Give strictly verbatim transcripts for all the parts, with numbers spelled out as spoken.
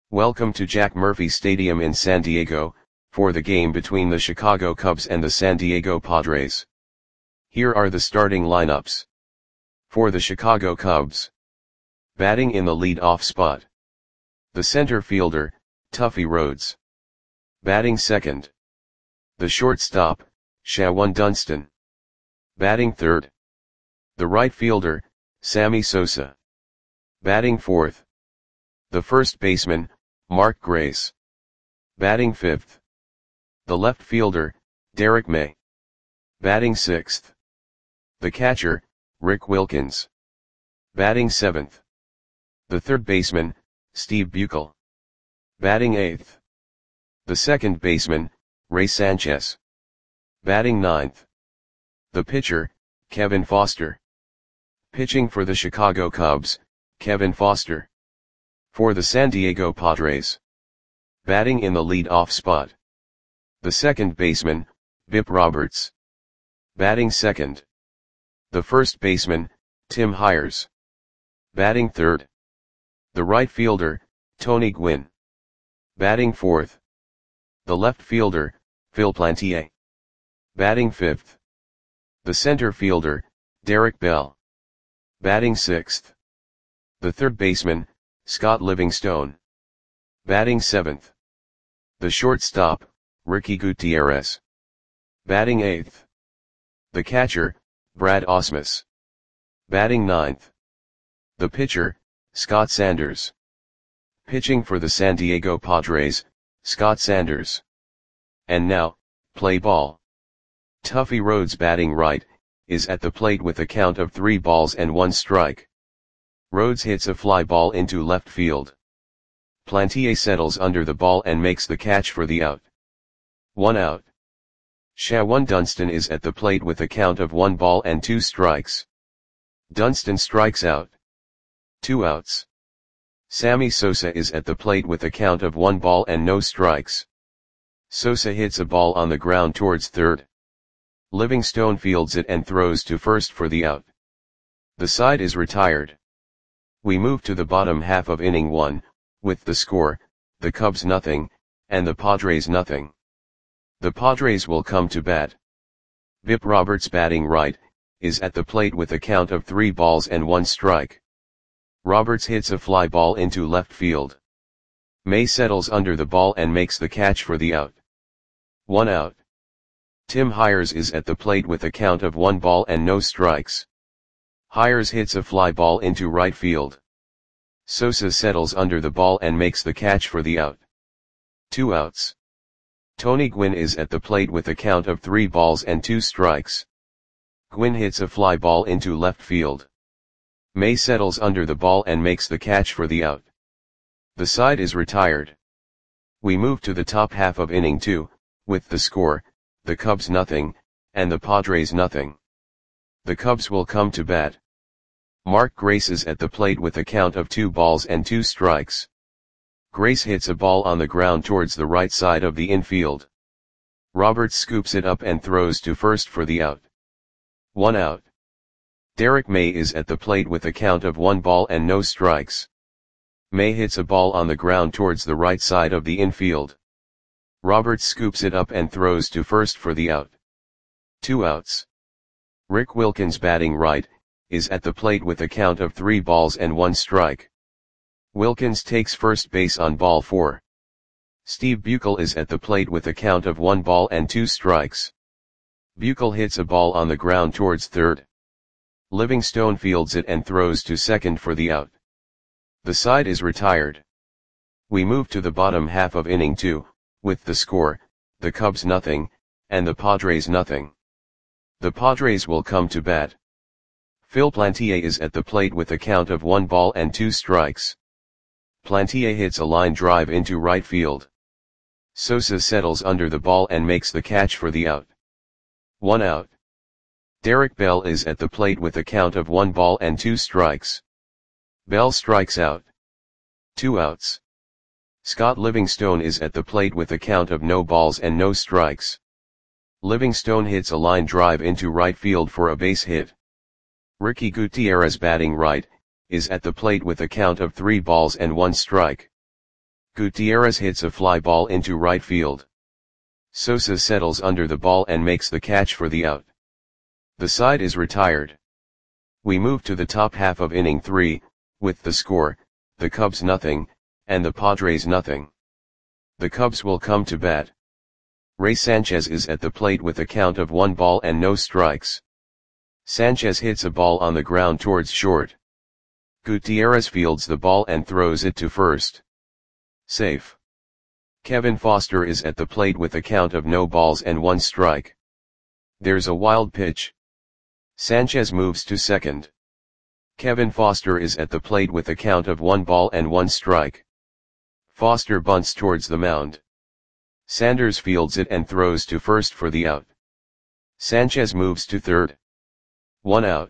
Welcome to Jack Murphy Stadium in San Diego, for the game between the Chicago Cubs and the San Diego Padres. Here are the starting lineups. For the Chicago Cubs. Batting in the lead-off spot. The center fielder, Tuffy Rhodes. Batting second. The shortstop, Shawon Dunston. Batting third. The right fielder, Sammy Sosa. Batting fourth. The first baseman, Mark Grace. Batting fifth. The left fielder, Derek May. Batting sixth. The catcher, Rick Wilkins. Batting seventh. The third baseman, Steve Buechele. Batting eighth. The second baseman, Ray Sanchez. Batting ninth. The pitcher, Kevin Foster. Pitching for the Chicago Cubs, Kevin Foster. For the San Diego Padres. Batting in the lead-off spot. The second baseman, Bip Roberts. Batting second. The first baseman, Tim Hires. Batting third. The right fielder, Tony Gwynn. Batting fourth. The left fielder, Phil Plantier. Batting fifth. The center fielder, Derek Bell. Batting sixth. The third baseman, Scott Livingstone. Batting seventh. The shortstop, Ricky Gutierrez. Batting eighth. The catcher, Brad Ausmus. Batting ninth. The pitcher, Scott Sanders. Pitching for the San Diego Padres, Scott Sanders. And now, play ball. Tuffy Rhodes batting right, is at the plate with a count of three balls and one strike. Rhodes hits a fly ball into left field. Plantier settles under the ball and makes the catch for the out. One out. Shawon Dunston is at the plate with a count of one ball and two strikes. Dunston strikes out. Two outs. Sammy Sosa is at the plate with a count of one ball and no strikes. Sosa hits a ball on the ground towards third. Livingstone fields it and throws to first for the out. The side is retired. We move to the bottom half of inning one, with the score, the Cubs nothing, and the Padres nothing. The Padres will come to bat. Bip Roberts batting right, is at the plate with a count of three balls and one strike. Roberts hits a fly ball into left field. May settles under the ball and makes the catch for the out. One out. Tim Hires is at the plate with a count of one ball and no strikes. Hires hits a fly ball into right field. Sosa settles under the ball and makes the catch for the out. Two outs. Tony Gwynn is at the plate with a count of three balls and two strikes. Gwynn hits a fly ball into left field. May settles under the ball and makes the catch for the out. The side is retired. We move to the top half of inning two, with the score, the Cubs nothing, and the Padres nothing. The Cubs will come to bat. Mark Grace is at the plate with a count of two balls and two strikes. Grace hits a ball on the ground towards the right side of the infield. Roberts scoops it up and throws to first for the out. One out. Derek May is at the plate with a count of one ball and no strikes. May hits a ball on the ground towards the right side of the infield. Roberts scoops it up and throws to first for the out. Two outs. Rick Wilkins batting right, is at the plate with a count of three balls and one strike. Wilkins takes first base on ball four. Steve Buechele is at the plate with a count of one ball and two strikes. Buechele hits a ball on the ground towards third. Livingstone fields it and throws to second for the out. The side is retired. We move to the bottom half of inning two, with the score, the Cubs nothing, and the Padres nothing. The Padres will come to bat. Phil Plantier is at the plate with a count of one ball and two strikes. Plantier hits a line drive into right field. Sosa settles under the ball and makes the catch for the out. One out. Derek Bell is at the plate with a count of one ball and two strikes. Bell strikes out. Two outs. Scott Livingstone is at the plate with a count of no balls and no strikes. Livingstone hits a line drive into right field for a base hit. Ricky Gutierrez batting right, is at the plate with a count of three balls and one strike. Gutierrez hits a fly ball into right field. Sosa settles under the ball and makes the catch for the out. The side is retired. We move to the top half of inning three, with the score, the Cubs nothing, and the Padres nothing. The Cubs will come to bat. Ray Sanchez is at the plate with a count of one ball and no strikes. Sanchez hits a ball on the ground towards short. Gutierrez fields the ball and throws it to first. Safe. Kevin Foster is at the plate with a count of no balls and one strike. There's a wild pitch. Sanchez moves to second. Kevin Foster is at the plate with a count of one ball and one strike. Foster bunts towards the mound. Sanders fields it and throws to first for the out. Sanchez moves to third. One out.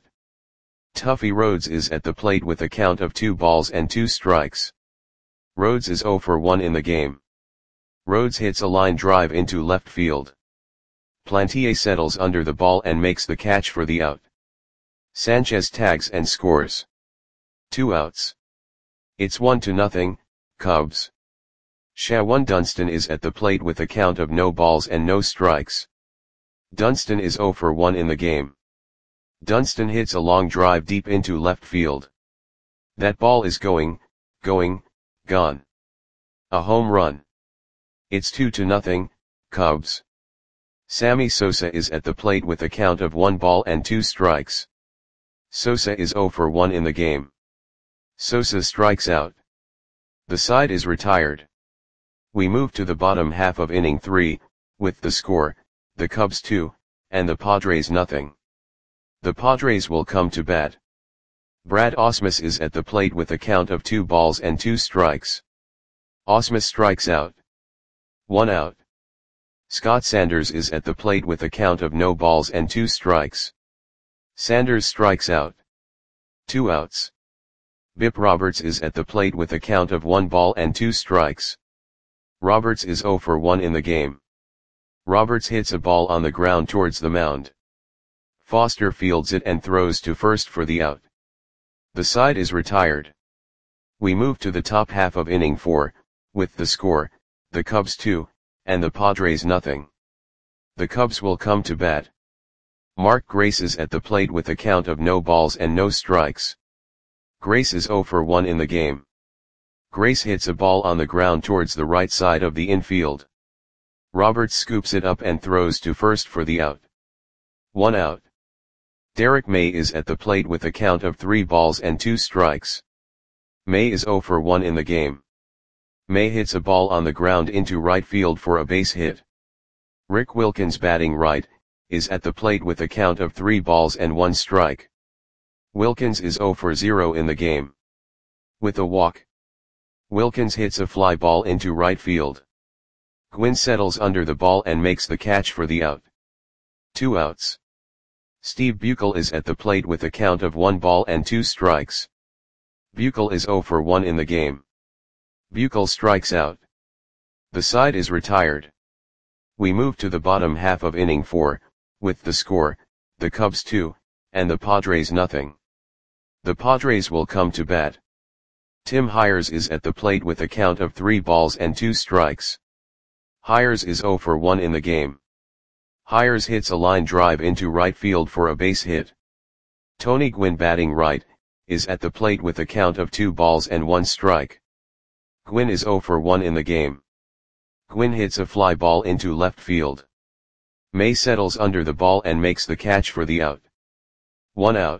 Tuffy Rhodes is at the plate with a count of two balls and two strikes. Rhodes is oh for one in the game. Rhodes hits a line drive into left field. Plantier settles under the ball and makes the catch for the out. Sanchez tags and scores. Two outs. It's one to nothing, Cubs. Shawan Dunston is at the plate with a count of no balls and no strikes. Dunston is oh for one in the game. Dunston hits a long drive deep into left field. That ball is going, going, gone. A home run. It's two to nothing, Cubs. Sammy Sosa is at the plate with a count of one ball and two strikes. Sosa is oh for one in the game. Sosa strikes out. The side is retired. We move to the bottom half of inning three, with the score, the Cubs two, and the Padres nothing. The Padres will come to bat. Brad Ausmus is at the plate with a count of two balls and two strikes. Ausmus strikes out. One out. Scott Sanders is at the plate with a count of no balls and two strikes. Sanders strikes out. Two outs. Bip Roberts is at the plate with a count of one ball and two strikes. Roberts is oh for one in the game. Roberts hits a ball on the ground towards the mound. Foster fields it and throws to first for the out. The side is retired. We move to the top half of inning four, with the score, the Cubs two, and the Padres nothing. The Cubs will come to bat. Mark Grace is at the plate with a count of no balls and no strikes. Grace is oh for one in the game. Grace hits a ball on the ground towards the right side of the infield. Roberts scoops it up and throws to first for the out. One out. Derek May is at the plate with a count of three balls and two strikes. May is oh for one in the game. May hits a ball on the ground into right field for a base hit. Rick Wilkins, batting right, is at the plate with a count of three balls and one strike. Wilkins is oh for zero in the game. With a walk, Wilkins hits a fly ball into right field. Gwynn settles under the ball and makes the catch for the out. Two outs. Steve Buechel is at the plate with a count of one ball and two strikes. Buechel is oh for one in the game. Buechel strikes out. The side is retired. We move to the bottom half of inning four, with the score, the Cubs two, and the Padres nothing. The Padres will come to bat. Tim Hires is at the plate with a count of three balls and two strikes. Hires is oh for one in the game. Hires hits a line drive into right field for a base hit. Tony Gwynn, batting right, is at the plate with a count of two balls and one strike. Gwynn is oh for one in the game. Gwynn hits a fly ball into left field. May settles under the ball and makes the catch for the out. One out.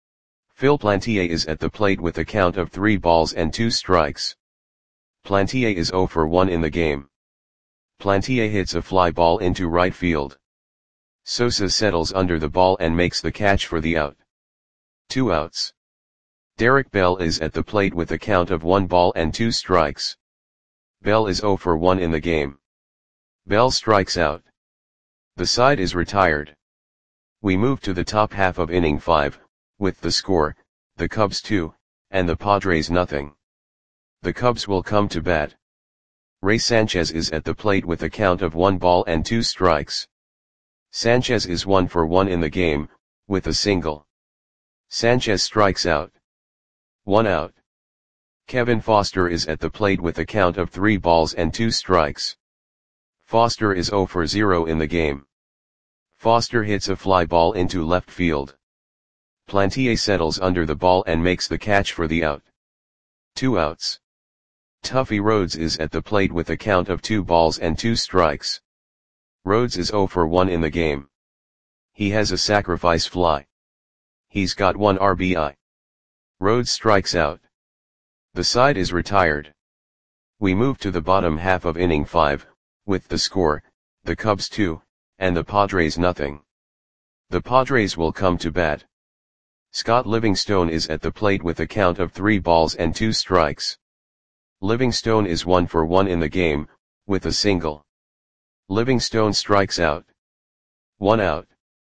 Phil Plantier is at the plate with a count of three balls and two strikes. Plantier is oh for one in the game. Plantier hits a fly ball into right field. Sosa settles under the ball and makes the catch for the out. Two outs. Derek Bell is at the plate with a count of one ball and two strikes. Bell is oh for one in the game. Bell strikes out. The side is retired. We move to the top half of inning five, with the score, the Cubs two, and the Padres nothing. The Cubs will come to bat. Ray Sanchez is at the plate with a count of one ball and two strikes. Sanchez is one for one in the game, with a single. Sanchez strikes out. One out. Kevin Foster is at the plate with a count of three balls and two strikes. Foster is zero for zero in the game. Foster hits a fly ball into left field. Plantier settles under the ball and makes the catch for the out. Two outs. Tuffy Rhodes is at the plate with a count of two balls and two strikes. Rhodes is zero for one in the game. He has a sacrifice fly. He's got one R B I. Rhodes strikes out. The side is retired. We move to the bottom half of inning five, with the score, the Cubs two, and the Padres nothing. The Padres will come to bat. Scott Livingstone is at the plate with a count of three balls and two strikes. Livingstone is one for one in the game, with a single. Livingstone strikes out. One out.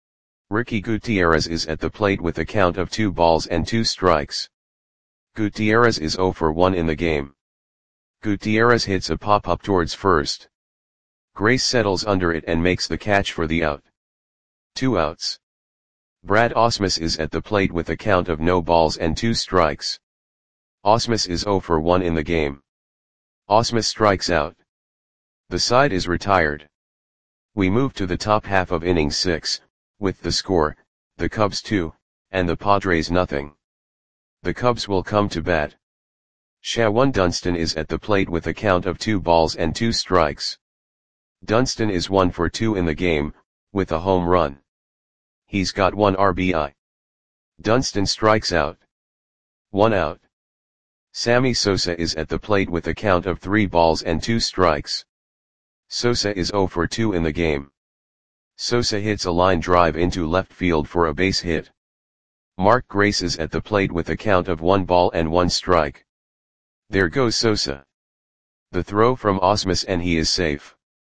Ricky Gutierrez is at the plate with a count of two balls and two strikes. Gutierrez is zero for one in the game. Gutierrez hits a pop-up towards first. Grace settles under it and makes the catch for the out. Two outs. Brad Ausmus is at the plate with a count of no balls and two strikes. Ausmus is zero for one in the game. Ausmus strikes out. The side is retired. We move to the top half of inning six, with the score, the Cubs two, and the Padres nothing. The Cubs will come to bat. Shawan Dunston is at the plate with a count of two balls and two strikes. Dunston is one for two in the game, with a home run. He's got one R B I. Dunston strikes out. One out. Sammy Sosa is at the plate with a count of three balls and two strikes. Sosa is zero for two in the game. Sosa hits a line drive into left field for a base hit. Mark Grace is at the plate with a count of one ball and one strike. There goes Sosa. The throw from Ausmus and he is safe.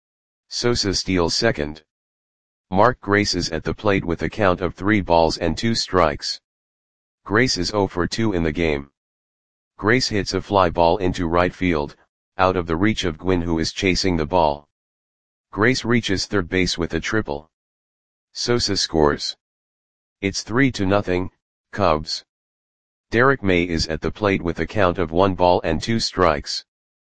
Sosa steals second. Mark Grace is at the plate with a count of three balls and two strikes. Grace is zero for two in the game. Grace hits a fly ball into right field, out of the reach of Gwynn who is chasing the ball. Grace reaches third base with a triple. Sosa scores. It's three to nothing, Cubs. Derek May is at the plate with a count of one ball and two strikes.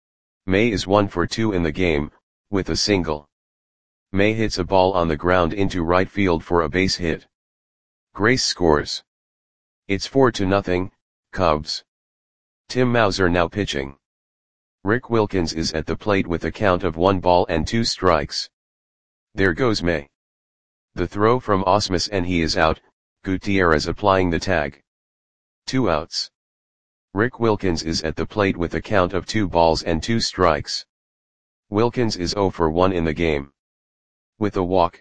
May is one for two in the game, with a single. May hits a ball on the ground into right field for a base hit. Grace scores. It's four to nothing, Cubs. Tim Mauser now pitching. Rick Wilkins is at the plate with a count of one ball and two strikes. There goes May. The throw from Ausmus and he is out, Gutierrez applying the tag. Two outs. Rick Wilkins is at the plate with a count of two balls and two strikes. Wilkins is zero for one in the game. With a walk.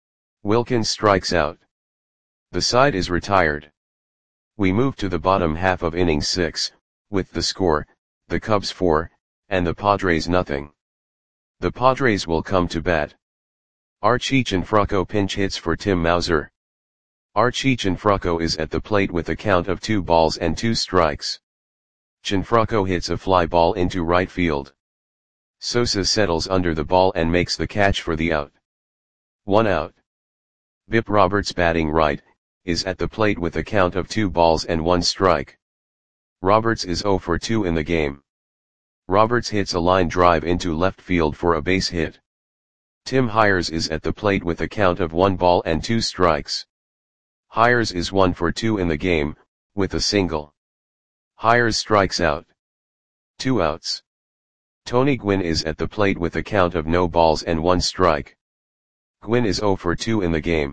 Wilkins strikes out. The side is retired. We move to the bottom half of inning six, with the score, the Cubs four, and the Padres nothing. The Padres will come to bat. Archie Cianfrocco pinch hits for Tim Mauser. Archie Cianfrocco is at the plate with a count of two balls and two strikes. Cianfrocco hits a fly ball into right field. Sosa settles under the ball and makes the catch for the out. One out. Bip Roberts batting right, is at the plate with a count of two balls and one strike. Roberts is zero for two in the game. Roberts hits a line drive into left field for a base hit. Tim Hires is at the plate with a count of one ball and two strikes. Hires is one for two in the game, with a single. Hires strikes out. Two outs. Tony Gwynn is at the plate with a count of no balls and one strike. Gwynn is zero for two in the game.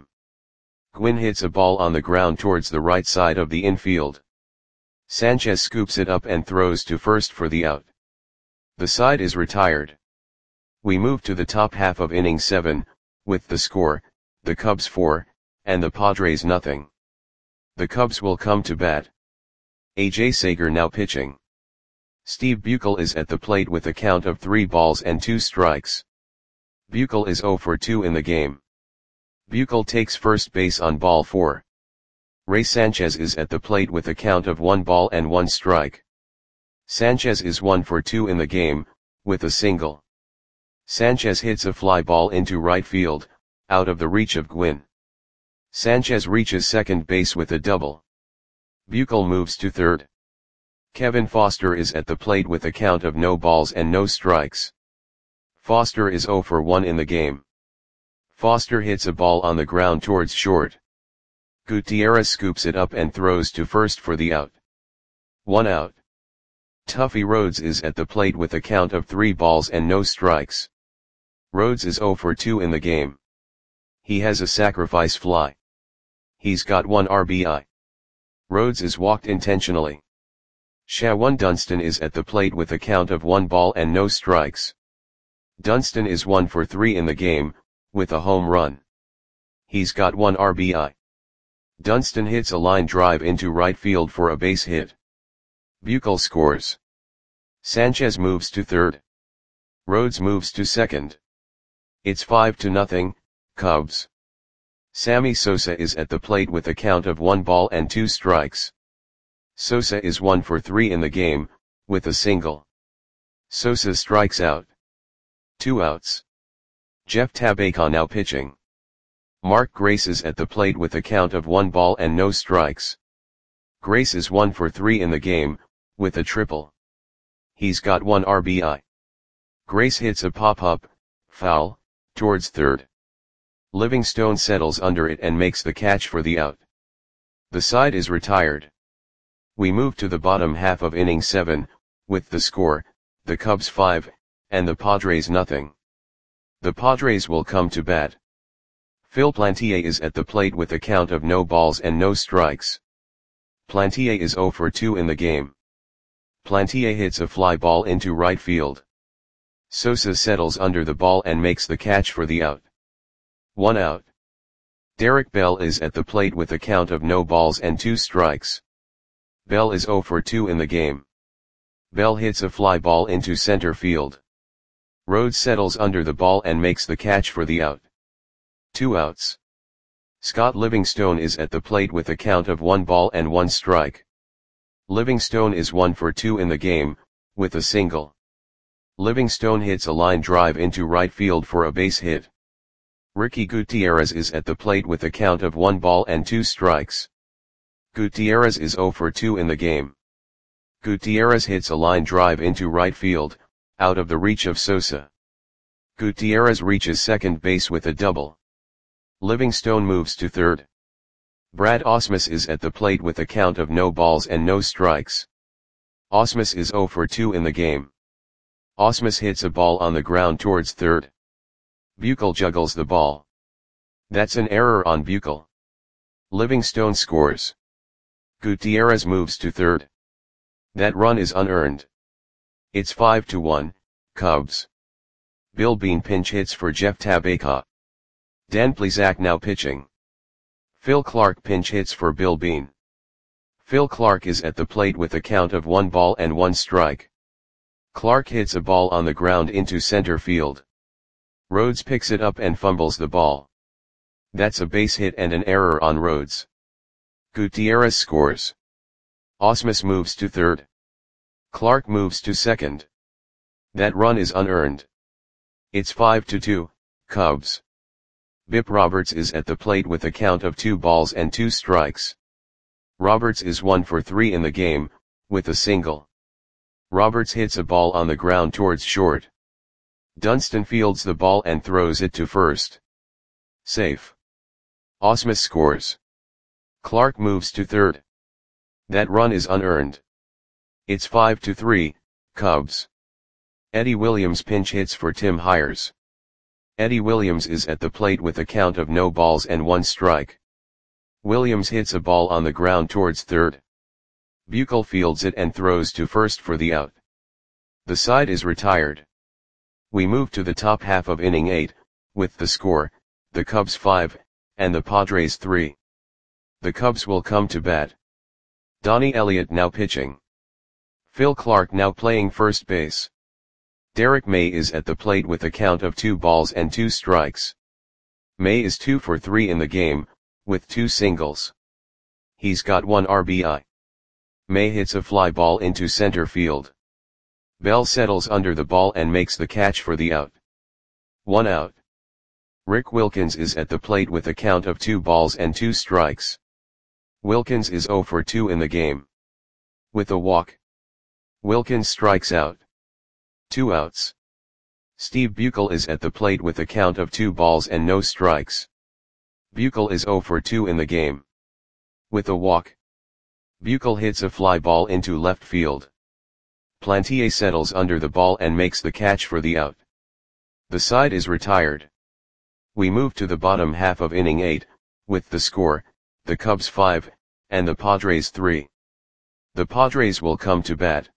Gwynn hits a ball on the ground towards the right side of the infield. Sanchez scoops it up and throws to first for the out. The side is retired. We move to the top half of inning seven, with the score, the Cubs four, and the Padres nothing. The Cubs will come to bat. A J Sager now pitching. Steve Buechel is at the plate with a count of three balls and two strikes. Buechel is zero for two in the game. Buechel takes first base on ball four. Ray Sanchez is at the plate with a count of one ball and one strike. Sanchez is one for two in the game, with a single. Sanchez hits a fly ball into right field, out of the reach of Gwynn. Sanchez reaches second base with a double. Buechel moves to third. Kevin Foster is at the plate with a count of no balls and no strikes. Foster is zero for one in the game. Foster hits a ball on the ground towards short. Gutierrez scoops it up and throws to first for the out. One out. Tuffy Rhodes is at the plate with a count of three balls and no strikes. Rhodes is zero for two in the game. He has a sacrifice fly. He's got one R B I. Rhodes is walked intentionally. Shawan Dunston is at the plate with a count of one ball and no strikes. Dunston is one for three in the game, with a home run. He's got one R B I. Dunston hits a line drive into right field for a base hit. Buechel scores. Sanchez moves to third. Rhodes moves to second. It's five to nothing, Cubs. Sammy Sosa is at the plate with a count of one ball and two strikes. Sosa is one for three in the game, with a single. Sosa strikes out. Two outs. Jeff Tabacon now pitching. Mark Grace is at the plate with a count of one ball and no strikes. Grace is one for three in the game, with a triple. He's got one R B I. Grace hits a pop-up, foul, towards third. Livingstone settles under it and makes the catch for the out. The side is retired. We move to the bottom half of inning seven, with the score, the Cubs five, and the Padres nothing. The Padres will come to bat. Phil Plantier is at the plate with a count of no balls and no strikes. Plantier is zero for two in the game. Plantier hits a fly ball into right field. Sosa settles under the ball and makes the catch for the out. One out. Derek Bell is at the plate with a count of no balls and two strikes. Bell is zero for two in the game. Bell hits a fly ball into center field. Rhodes settles under the ball and makes the catch for the out. Two outs. Scott Livingstone is at the plate with a count of one ball and one strike. Livingstone is one for two in the game, with a single. Livingstone hits a line drive into right field for a base hit. Ricky Gutierrez is at the plate with a count of one ball and two strikes. Gutierrez is zero for two in the game. Gutierrez hits a line drive into right field, out of the reach of Sosa. Gutierrez reaches second base with a double. Livingstone moves to third. Brad Ausmus is at the plate with a count of no balls and no strikes. Ausmus is zero for two in the game. Ausmus hits a ball on the ground towards third. Buechel juggles the ball. That's an error on Buechel. Livingstone scores. Gutierrez moves to third. That run is unearned. It's five to one, Cubs. Bill Bean pinch hits for Jeff Tabacon. Dan Plesac now pitching. Phil Clark pinch hits for Bill Bean. Phil Clark is at the plate with a count of one ball and one strike. Clark hits a ball on the ground into center field. Rhodes picks it up and fumbles the ball. That's a base hit and an error on Rhodes. Gutierrez scores. Ausmus moves to third. Clark moves to second. That run is unearned. It's five to two, Cubs. Bip Roberts is at the plate with a count of two balls and two strikes. Roberts is one for three in the game, with a single. Roberts hits a ball on the ground towards short. Dunston fields the ball and throws it to first. Safe. Ausmus scores. Clark moves to third. That run is unearned. It's five to three, Cubs. Eddie Williams pinch hits for Tim Hires. Eddie Williams is at the plate with a count of no balls and one strike. Williams hits a ball on the ground towards third. Buechel fields it and throws to first for the out. The side is retired. We move to the top half of inning eight, with the score, the Cubs five, and the Padres three. The Cubs will come to bat. Donnie Elliott now pitching. Phil Clark now playing first base. Derek May is at the plate with a count of two balls and two strikes. May is two for three in the game, with two singles. He's got one R B I. May hits a fly ball into center field. Bell settles under the ball and makes the catch for the out. One out. Rick Wilkins is at the plate with a count of two balls and two strikes. Wilkins is zero for two in the game. With a walk, Wilkins strikes out. Two outs. Steve Buechel is at the plate with a count of two balls and no strikes. Buechel is oh for two in the game. With a walk, Buechel hits a fly ball into left field. Plantier settles under the ball and makes the catch for the out. The side is retired. We move to the bottom half of inning eight, with the score, the Cubs five, and the Padres three. The Padres will come to bat.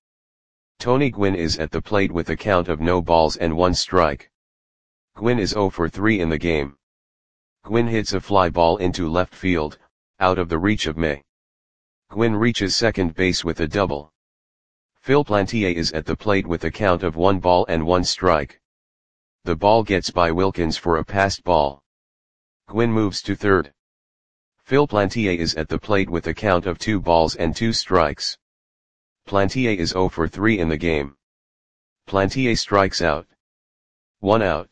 Tony Gwynn is at the plate with a count of no balls and one strike. Gwynn is oh for three in the game. Gwynn hits a fly ball into left field, out of the reach of May. Gwynn reaches second base with a double. Phil Plantier is at the plate with a count of one ball and one strike. The ball gets by Wilkins for a passed ball. Gwynn moves to third. Phil Plantier is at the plate with a count of two balls and two strikes. Plantier is oh for three in the game. Plantier strikes out. One out.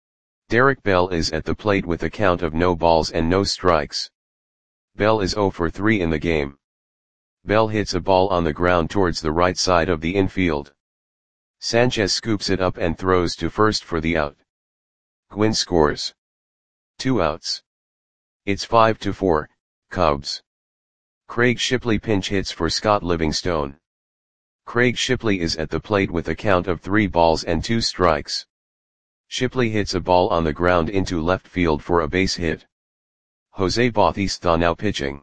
Derek Bell is at the plate with a count of no balls and no strikes. Bell is oh for three in the game. Bell hits a ball on the ground towards the right side of the infield. Sanchez scoops it up and throws to first for the out. Gwynn scores. Two outs. It's five to four, Cubs. Craig Shipley pinch hits for Scott Livingstone. Craig Shipley is at the plate with a count of three balls and two strikes. Shipley hits a ball on the ground into left field for a base hit. Jose Bautista now pitching.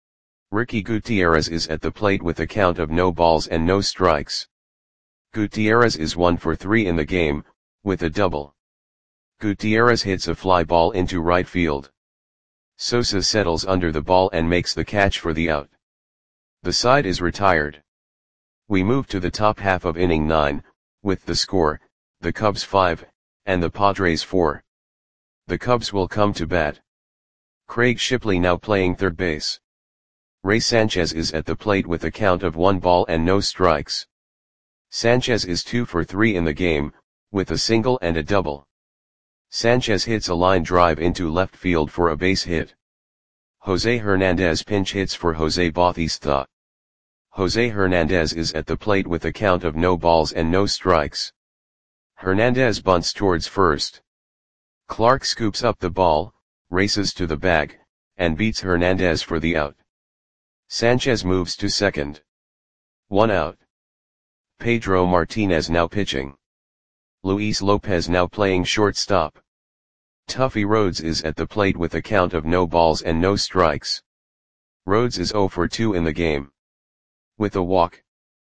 Ricky Gutierrez is at the plate with a count of no balls and no strikes. Gutierrez is one for three in the game, with a double. Gutierrez hits a fly ball into right field. Sosa settles under the ball and makes the catch for the out. The side is retired. We move to the top half of inning nine, with the score, the Cubs five, and the Padres four. The Cubs will come to bat. Craig Shipley now playing third base. Ray Sanchez is at the plate with a count of one ball and no strikes. Sanchez is two for three in the game, with a single and a double. Sanchez hits a line drive into left field for a base hit. Jose Hernandez pinch hits for Jose Bautista. Jose Hernandez is at the plate with a count of no balls and no strikes. Hernandez bunts towards first. Clark scoops up the ball, races to the bag, and beats Hernandez for the out. Sanchez moves to second. One out. Pedro Martinez now pitching. Luis Lopez now playing shortstop. Tuffy Rhodes is at the plate with a count of no balls and no strikes. Rhodes is oh for two in the game. With a walk.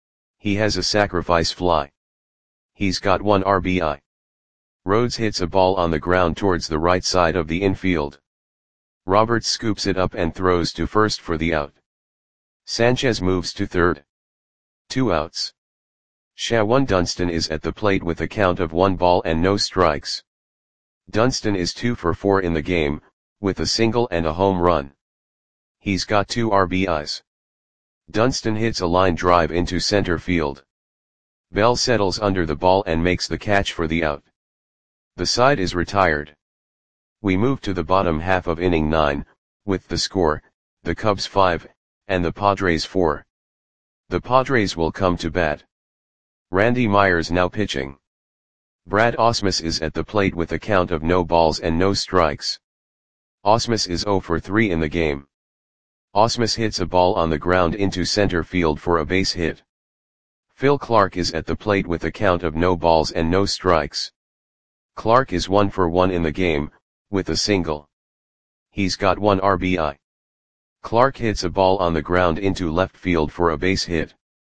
He has a sacrifice fly. He's got one R B I. Rhodes hits a ball on the ground towards the right side of the infield. Roberts scoops it up and throws to first for the out. Sanchez moves to third. Two outs. Shawan Dunston is at the plate with a count of one ball and no strikes. Dunston is two for four in the game, with a single and a home run. He's got two R B Is. Dunston hits a line drive into center field. Bell settles under the ball and makes the catch for the out. The side is retired. We move to the bottom half of inning nine, with the score, the Cubs five, and the Padres four. The Padres will come to bat. Randy Myers now pitching. Brad Ausmus is at the plate with a count of no balls and no strikes. Ausmus is oh for three in the game. Ausmus hits a ball on the ground into center field for a base hit. Phil Clark is at the plate with a count of no balls and no strikes. Clark is one for one in the game, with a single. He's got one R B I. Clark hits a ball on the ground into left field for a base hit.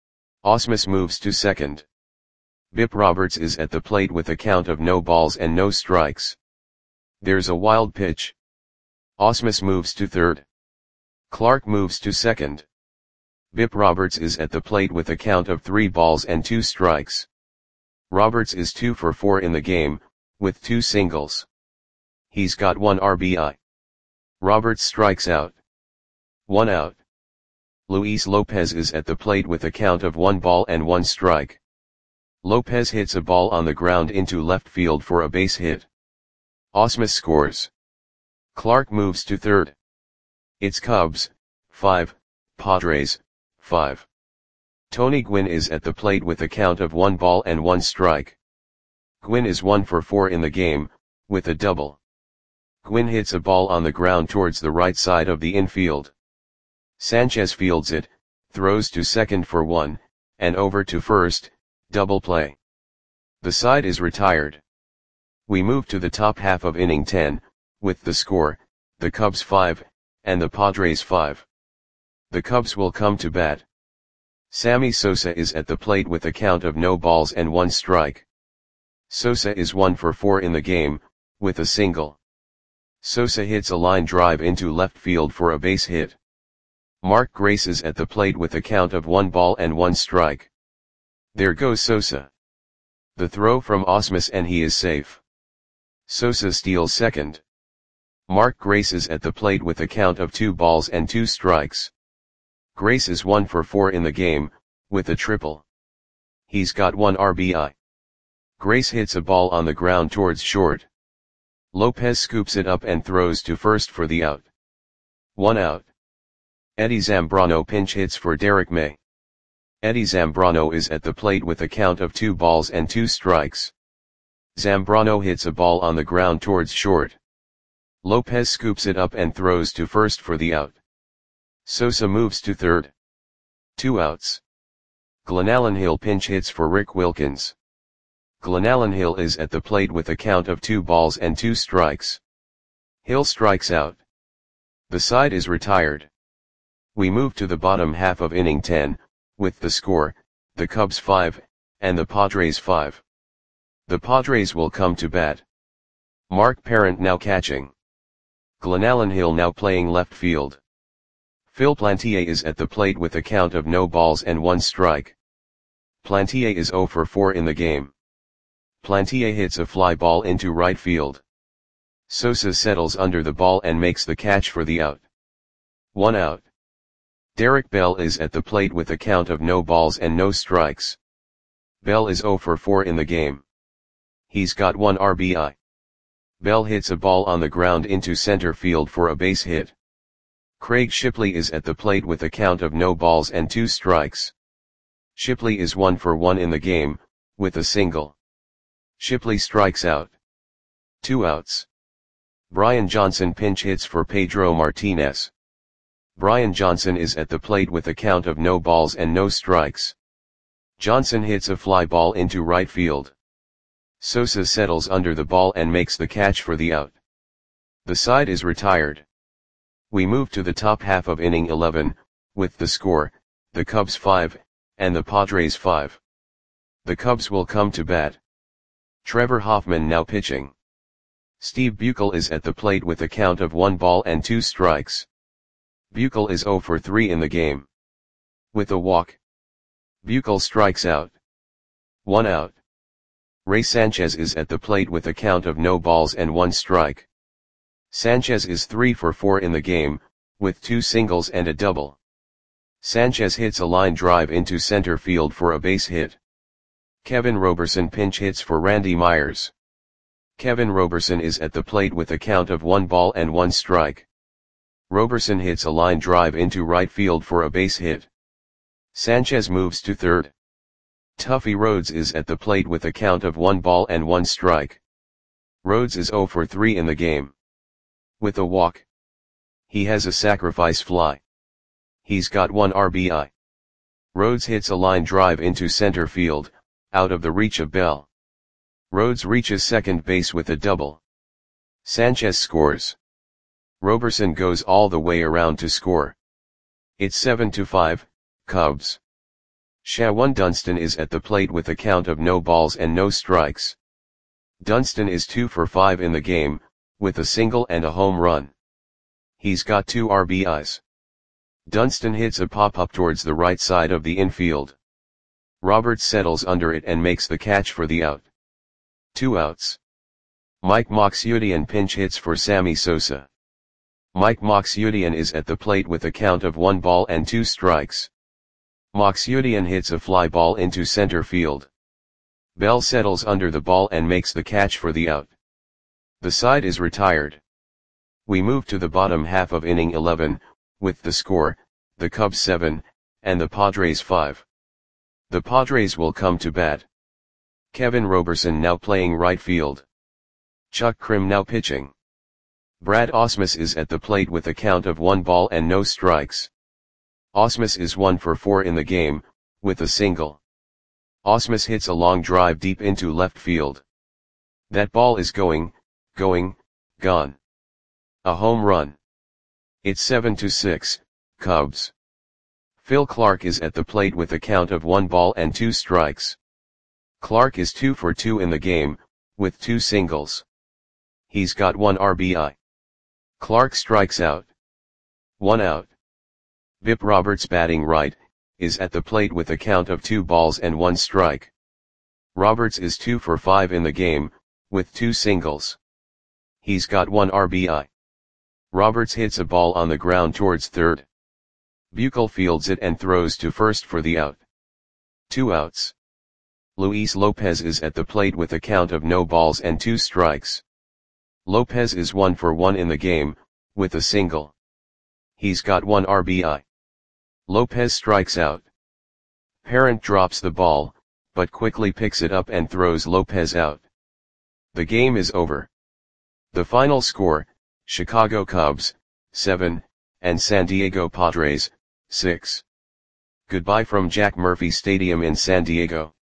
Ausmus moves to second. Bip Roberts is at the plate with a count of no balls and no strikes. There's a wild pitch. Ausmus moves to third. Clark moves to second. Bip Roberts is at the plate with a count of three balls and two strikes. Roberts is two for four in the game, with two singles. He's got one R B I. Roberts strikes out. One out. Luis Lopez is at the plate with a count of one ball and one strike. Lopez hits a ball on the ground into left field for a base hit. Ausmus scores. Clark moves to third. It's Cubs, five, Padres, five. Tony Gwynn is at the plate with a count of one ball and one strike. Gwynn is one for four in the game, with a double. Gwynn hits a ball on the ground towards the right side of the infield. Sanchez fields it, throws to second for one, and over to first, double play. The side is retired. We move to the top half of inning ten, with the score, the Cubs five, and the Padres five. The Cubs will come to bat. Sammy Sosa is at the plate with a count of no balls and one strike. Sosa is one for four in the game, with a single. Sosa hits a line drive into left field for a base hit. Mark Grace is at the plate with a count of one ball and one strike. There goes Sosa. The throw from Ausmus and he is safe. Sosa steals second. Mark Grace is at the plate with a count of two balls and two strikes. Grace is one for four in the game, with a triple. He's got one R B I. Grace hits a ball on the ground towards short. Lopez scoops it up and throws to first for the out. One out. Eddie Zambrano pinch hits for Derek May. Eddie Zambrano is at the plate with a count of two balls and two strikes. Zambrano hits a ball on the ground towards short. Lopez scoops it up and throws to first for the out. Sosa moves to third. Two outs. Glenallen Hill pinch hits for Rick Wilkins. Glenallen Hill is at the plate with a count of two balls and two strikes. Hill strikes out. The side is retired. We move to the bottom half of inning ten, with the score, the Cubs five, and the Padres five. The Padres will come to bat. Mark Parent now catching. Glenallen Hill now playing left field. Phil Plantier is at the plate with a count of no balls and one strike. Plantier is zero for four in the game. Plantier hits a fly ball into right field. Sosa settles under the ball and makes the catch for the out. One out. Derek Bell is at the plate with a count of no balls and no strikes. Bell is zero for four in the game. He's got one R B I. Bell hits a ball on the ground into center field for a base hit. Craig Shipley is at the plate with a count of no balls and two strikes. Shipley is one for one in the game, with a single. Shipley strikes out. Two outs. Brian Johnson pinch hits for Pedro Martinez. Brian Johnson is at the plate with a count of no balls and no strikes. Johnson hits a fly ball into right field. Sosa settles under the ball and makes the catch for the out. The side is retired. We move to the top half of inning eleven, with the score, the Cubs five, and the Padres five. The Cubs will come to bat. Trevor Hoffman now pitching. Steve Buechel is at the plate with a count of one ball and two strikes. Buechel is zero for three in the game. With a walk. Buechel strikes out. One out. Ray Sanchez is at the plate with a count of no balls and one strike. Sanchez is three for four in the game, with two singles and a double. Sanchez hits a line drive into center field for a base hit. Kevin Roberson pinch hits for Randy Myers. Kevin Roberson is at the plate with a count of one ball and one strike. Roberson hits a line drive into right field for a base hit. Sanchez moves to third. Tuffy Rhodes is at the plate with a count of one ball and one strike. Rhodes is zero for three in the game. With a walk. He has a sacrifice fly. He's got one R B I. Rhodes hits a line drive into center field, out of the reach of Bell. Rhodes reaches second base with a double. Sanchez scores. Roberson goes all the way around to score. It's seven to five, Cubs. Shawan Dunston is at the plate with a count of no balls and no strikes. Dunston is two for five in the game, with a single and a home run. He's got two R B Is. Dunston hits a pop-up towards the right side of the infield. Roberts settles under it and makes the catch for the out. Two outs. Mike Moxiudian pinch hits for Sammy Sosa. Mike Moxiudian is at the plate with a count of one ball and two strikes. Moxiudian hits a fly ball into center field. Bell settles under the ball and makes the catch for the out. The side is retired. We move to the bottom half of inning eleven, with the score, the Cubs seven, and the Padres five. The Padres will come to bat. Kevin Roberson now playing right field. Chuck Krim now pitching. Brad Ausmus is at the plate with a count of one ball and no strikes. Ausmus is one for four in the game, with a single. Ausmus hits a long drive deep into left field. That ball is going, going, gone. A home run. It's seven to six, Cubs. Phil Clark is at the plate with a count of one ball and two strikes. Clark is two for two in the game, with two singles. He's got one R B I. Clark strikes out. One out. Bip Roberts batting right, is at the plate with a count of two balls and one strike. Roberts is two for five in the game, with two singles. He's got one R B I. Roberts hits a ball on the ground towards third. Buechel fields it and throws to first for the out. Two outs. Luis Lopez is at the plate with a count of no balls and two strikes. Lopez is one for one in the game, with a single. He's got one R B I. Lopez strikes out. Parent drops the ball, but quickly picks it up and throws Lopez out. The game is over. The final score, Chicago Cubs, seven, and San Diego Padres, six. Goodbye from Jack Murphy Stadium in San Diego.